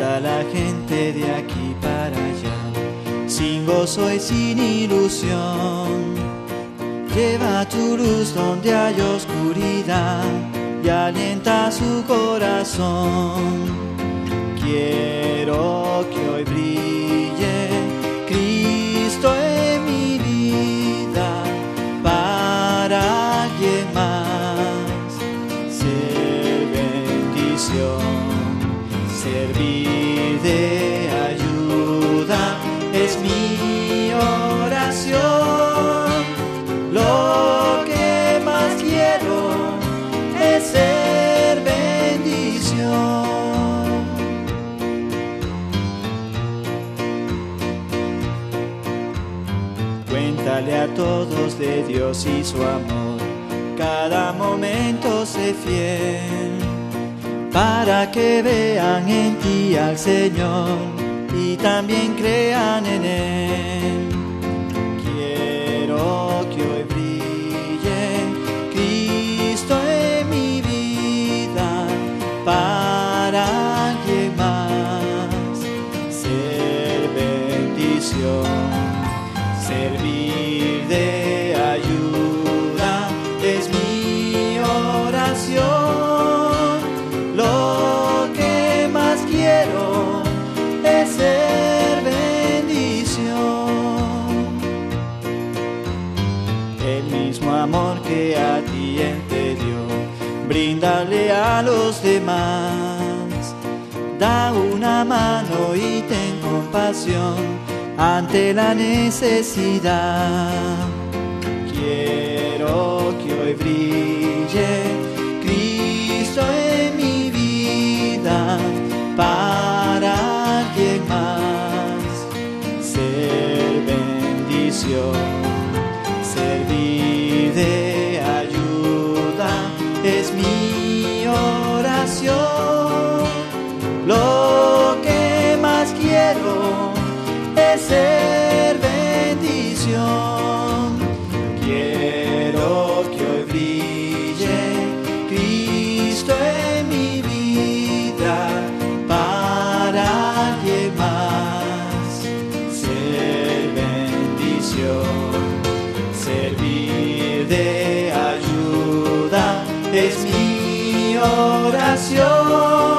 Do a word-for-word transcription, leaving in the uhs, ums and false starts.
anda la gente de aquí para allá, sin gozo y sin ilusión. Lleva tu luz donde hay oscuridad y alienta su corazón. Quiero que hoy brille Cristo en mi vida para alguien más. Ser bendición, servir de ayuda es mi oración. Lo que más quiero es ser bendición. Cuéntale a todos de Dios y su amor, cada momento sé fiel, para que vean en ti al Señor y también crean en Él. Quiero que hoy brille Cristo en mi vida para alguien más. Ser bendición, servir de ayuda es mi oración. Lo que más quiero es ser bendición. El mismo amor que a ti Él te dio, bríndale a los demás. Da una mano y ten compasión ante la necesidad. Quiero que hoy brille Cristo en mi vida para alguien más. Ser bendición, servir de ayuda es mi oración. Lo que más quiero es ser bendición. Quiero que hoy brille Cristo en mi vida para alguien más. Ser bendición, servir de ayuda es mi oración.